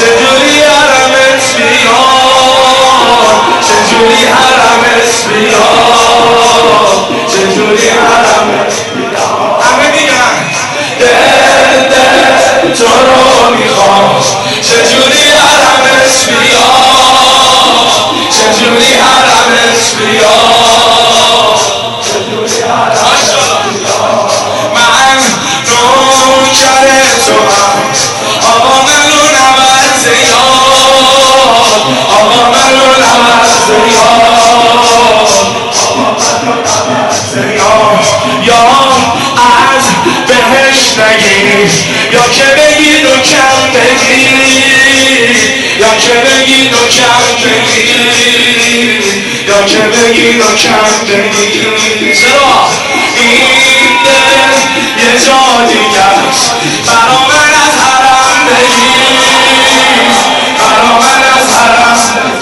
چجوری حرمت بیاد، چجوری حرمت بیاد، چجوری حرمت بیاد. همه میگن دل تو رو میخوام، چجوری حرمت بیاد، چجوری حرمت بیاد، چجوری حرمت بیاد. من نوکر تو هم آقا، منو نبر زیاد، آقا منو نبر زیاد، یا از بهش نگیر، یا که بگید و کم بگید، یا که بگید و کم بگید، یا که بگید و کم بگید. چرا این دل یه جا دیگه است، برا من از حرم بگید، برا من از حرم،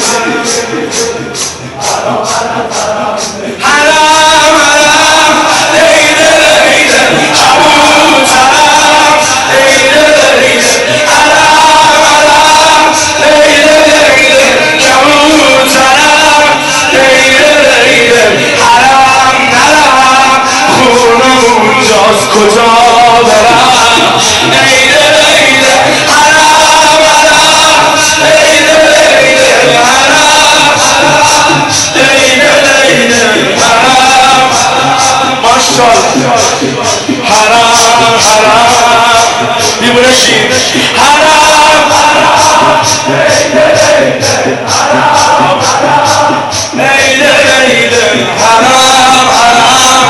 حرم حرم لیده لیده کبوترم، لیده لیده حرم حرم لیده لیده کبوترم، لیده لیده حرم نرم خونه اونجاست کجا برم، لیده لیده حرم حرم لیده لیده حرم لیده لیده حرم. ماشاءالله حرم حرم دیوونه شید، حرم حرم لیده لیده حرم حرم لیده لیده حرم حرم.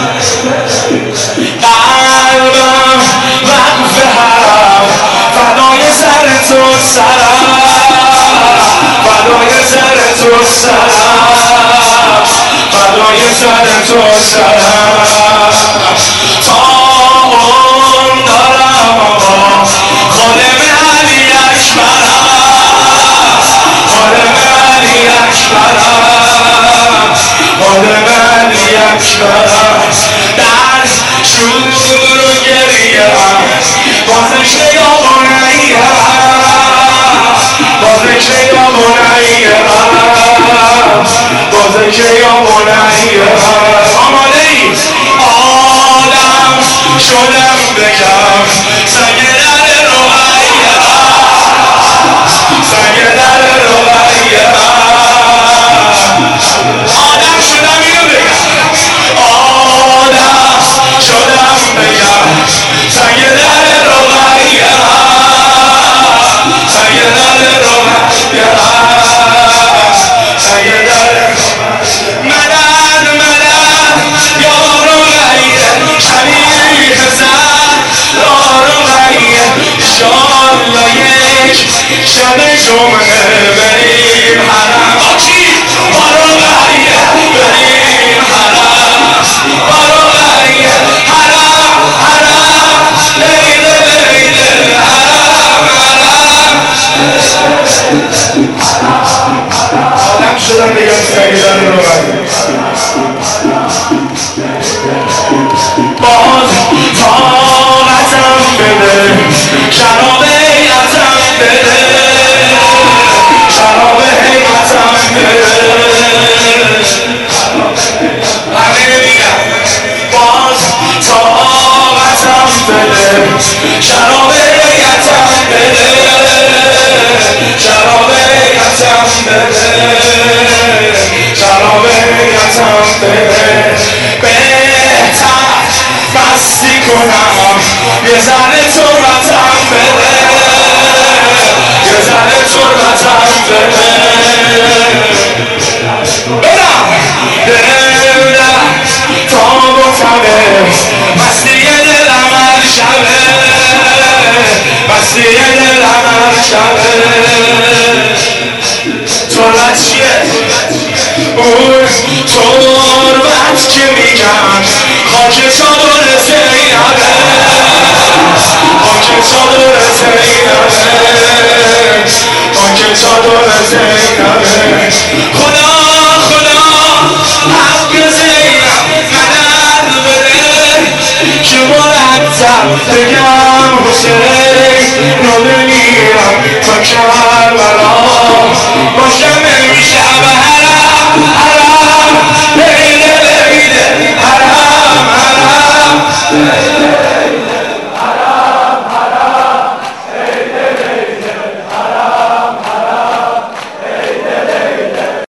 قلبم وقف حرم، فدای سر تو سرم، فدای سر تو سرم، فدای سر تو سرم. تا اون دارم آقا خادم علی اکبرم، خادم علی اکبرم، خادم علی اکبرم. در شور و گریه با ذکر یا بنیه، با ذکر یا بنیه، با ذکر یا بنیه. آماده ای؟ آدم شدم بگم سنگ در رویه، سنگ در رویه. آدم شدم اینو بگم، آدم شدم بگم سنگ در رویه، سنگ در رویه، سنگ در مدد مدد یا رویه، شریف زد یا رویه. انشالله یک شب جمعه بریم حرم، آکی با رویه بریم حرم، با رویه حرم حرم لیده لیده حرم حرم. آدم شدم بگم سنگ در رویه. باز طاقتم بده، شراب حیاتم بده، شراب حیاتم بده. همه میگم باز طاقتم بده، شراب حیاتم بده، شراب حیاتم بده، شراب حیاتم بده. بهتر مستی کنم یه ذره تربتم بده، یه ذره تربتم بده. برم دلم تا بکنه مستی دلم هر شبه، مستی دلم هر شبه. تربت چیه؟ اون تربت که میگن خاک چادر زینبه، خاک چادر زینبه، خاک چادر زینبه. خدا خدا حق زینب مدد بده که مرتب بگم حسین رو بمیرم تا کربلا